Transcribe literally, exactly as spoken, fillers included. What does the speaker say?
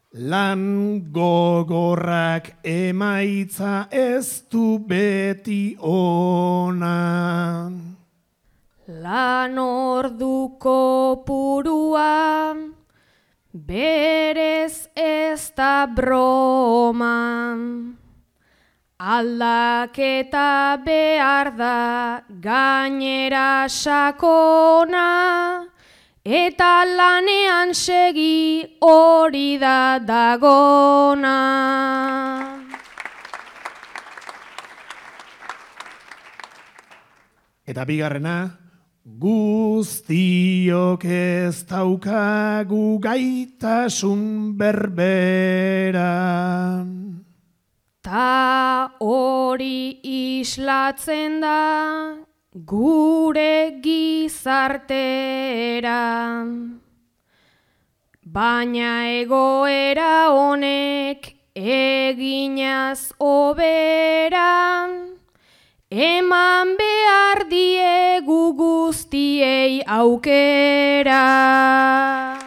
Lan gogorrak emaitza ez du beti ona. Lan orduko purua berez ez da broma. Aldaketa behar da gainera sakona, eta lanean segi hori da dagona. Eta bigarrena, guztiok ez daukagu gaitasun berbera. Ta hori islatzen da gure gizartera. Baina egoera honek eginaz hobera, eman behar diegu guztiei aukera.